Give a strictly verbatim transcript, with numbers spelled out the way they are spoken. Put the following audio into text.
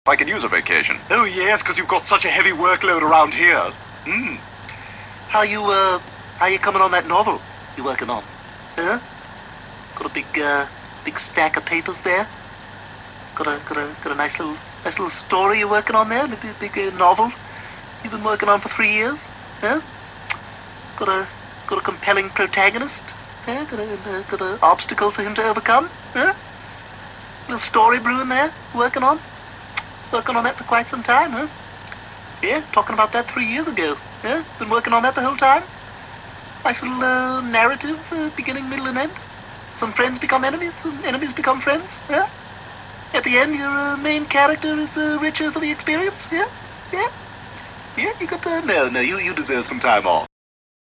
I could use a vacation. Oh, yes, because you've got such a heavy workload around here. Hmm. How you, uh, how you coming on that novel you're working on? Huh? Got a big, uh, big stack of papers there? Got a, got a, got a nice little, nice little story you're working on there? A big, big uh, novel you've been working on for three years? Huh? Got a, got a compelling protagonist? Huh? Got a, uh, got an obstacle for him to overcome? Huh? Little story brewing there, working on? Working on that for quite some time, huh? Yeah, talking about that three years ago. Yeah, been working on that the whole time. Nice little uh, narrative, uh, beginning, middle, and end. Some friends become enemies, some enemies become friends. Yeah. At the end, your uh, main character is uh, richer for the experience. Yeah, yeah, yeah. You got to no, no. You you deserve some time off.